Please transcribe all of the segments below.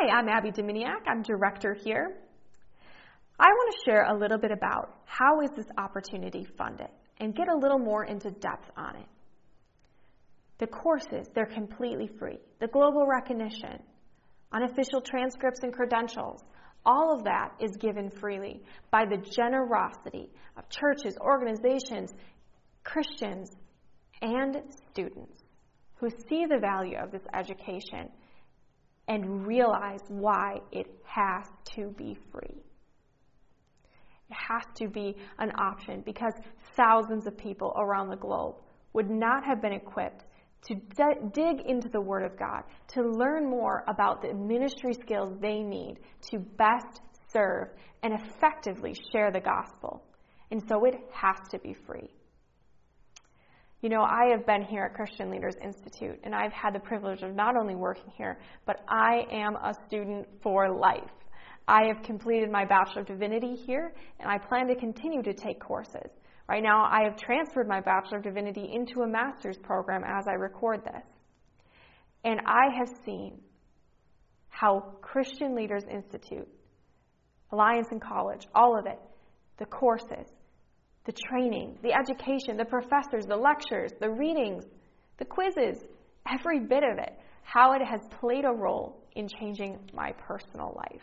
Hi, I'm Abby Dominiak. I'm director here. I want to share a little bit about how is this opportunity funded and get a little more into depth on it. The courses, they're completely free. The global recognition, unofficial transcripts and credentials, all of that is given freely by the generosity of churches, organizations, Christians, and students who see the value of this education and realize why it has to be free. It has to be an option because thousands of people around the globe would not have been equipped to dig into the Word of God, to learn more about the ministry skills they need to best serve and effectively share the gospel. And so it has to be free. You know, I have been here at Christian Leaders Institute, and I've had the privilege of not only working here, but I am a student for life. I have completed my Bachelor of Divinity here, and I plan to continue to take courses. Right now, I have transferred my Bachelor of Divinity into a master's program as I record this. And I have seen how Christian Leaders Institute, Alliance and College, all of it, the courses, the training, the education, the professors, the lectures, the readings, the quizzes, every bit of it, how it has played a role in changing my personal life.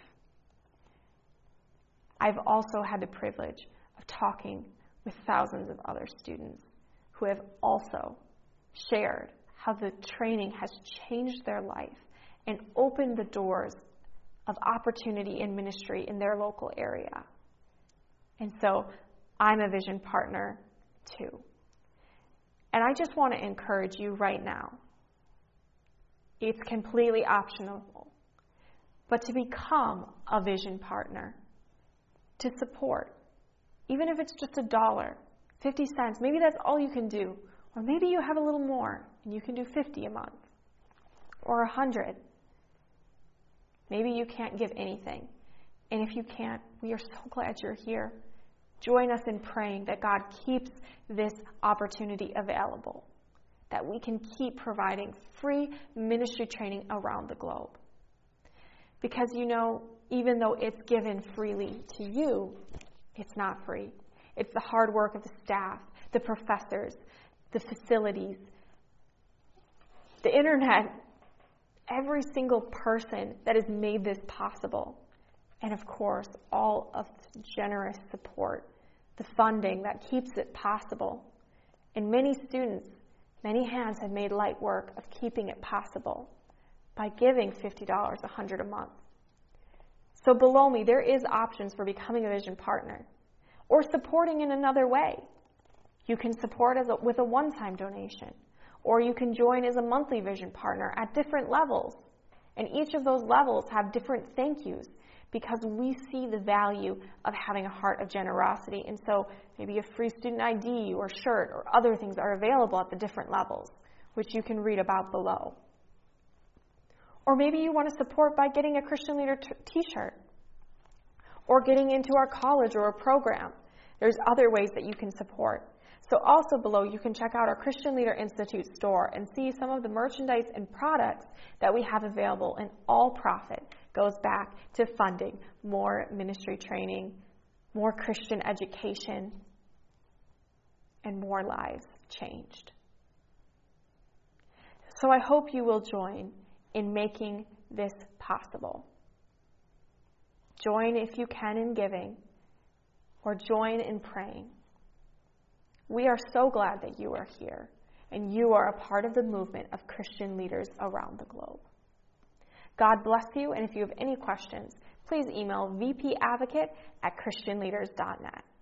I've also had the privilege of talking with thousands of other students who have also shared how the training has changed their life and opened the doors of opportunity in ministry in their local area. And so I'm a vision partner too. And I just want to encourage you right now. It's completely optional, but to become a vision partner, to support, even if it's just $1, 50 cents, maybe that's all you can do. Or maybe you have a little more and you can do 50 a month or 100. Maybe you can't give anything. And if you can't, we are so glad you're here. Join us in praying that God keeps this opportunity available, that we can keep providing free ministry training around the globe. Because, you know, even though it's given freely to you, it's not free. It's the hard work of the staff, the professors, the facilities, the internet, every single person that has made this possible. And of course, all of the generous support, the funding that keeps it possible. And many students, many hands have made light work of keeping it possible by giving $50, $100 a month. So below me, there is options for becoming a vision partner or supporting in another way. You can support with a one-time donation, or you can join as a monthly vision partner at different levels. And each of those levels have different thank yous because we see the value of having a heart of generosity. And so maybe a free student ID or shirt or other things are available at the different levels, which you can read about below. Or maybe you want to support by getting a Christian Leader t-shirt or getting into our college or a program. There's other ways that you can support. So also below, you can check out our Christian Leader Institute store and see some of the merchandise and products that we have available, and all profit goes back to funding more ministry training, more Christian education, and more lives changed. So I hope you will join in making this possible. Join if you can in giving, or join in praying. We are so glad that you are here, and you are a part of the movement of Christian leaders around the globe. God bless you, and if you have any questions, please email vpadvocate@christianleaders.net.